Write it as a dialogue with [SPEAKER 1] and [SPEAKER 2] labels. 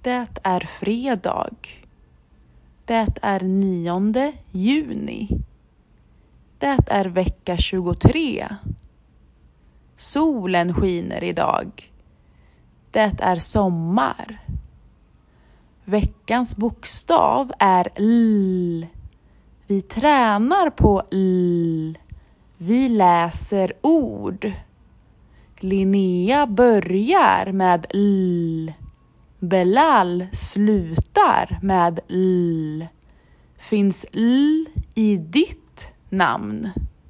[SPEAKER 1] Det är fredag. Det är 9 juni. Det är vecka 23. Solen skiner idag. Det är sommar. Veckans bokstav är L. Vi tränar på L. Vi läser ord. Linnea börjar med L. Belal slutar med L. Finns L i ditt namn?